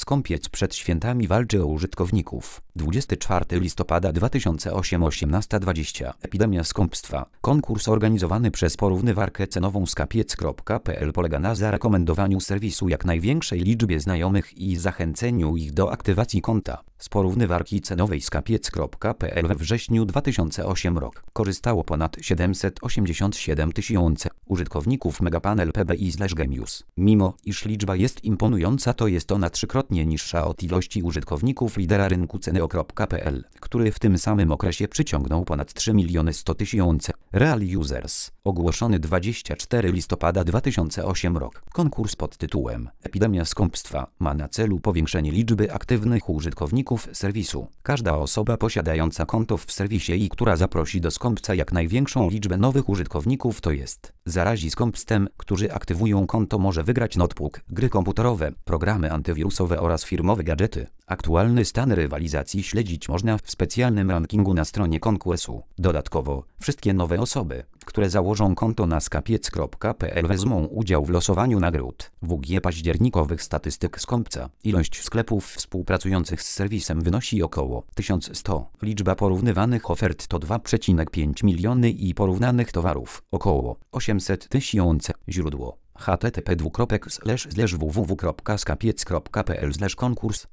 Skąpiec przed świętami walczy o użytkowników. 24 listopada 2008 18:20. Epidemia skąpstwa. Konkurs organizowany przez porównywarkę cenową skapiec.pl polega na zarekomendowaniu serwisu jak największej liczbie znajomych i zachęceniu ich do aktywacji konta. Z porównywarki cenowej skapiec.pl we wrześniu 2008 rok korzystało ponad 787 tysięcy użytkowników Megapanel PBI/Gemius. Mimo iż liczba jest imponująca, to jest ona trzykrotnie niższa od ilości użytkowników lidera rynku Ceneo.pl, który w tym samym okresie przyciągnął ponad 3 100 000 real users. Ogłoszony 24 listopada 2008 rok konkurs pod tytułem Epidemia skąpstwa ma na celu powiększenie liczby aktywnych użytkowników serwisu. Każda osoba posiadająca konto w serwisie i która zaprosi do skąpca jak największą liczbę nowych użytkowników, to jest zarazi skąpstwem, którzy aktywują konto, może wygrać notebook, gry komputerowe, programy antywirusowe oraz firmowe gadżety. Aktualny stan rywalizacji śledzić można w specjalnym rankingu na stronie konkursu. Dodatkowo, wszystkie nowe osoby, które założą konto na skapiec.pl wezmą udział w losowaniu nagród. WG październikowych statystyk skąpca. Ilość sklepów współpracujących z serwisem wynosi około 1100. Liczba porównywanych ofert to 2,5 miliony i porównanych towarów około 800 000. Źródło http://www.skapiec.pl/konkurs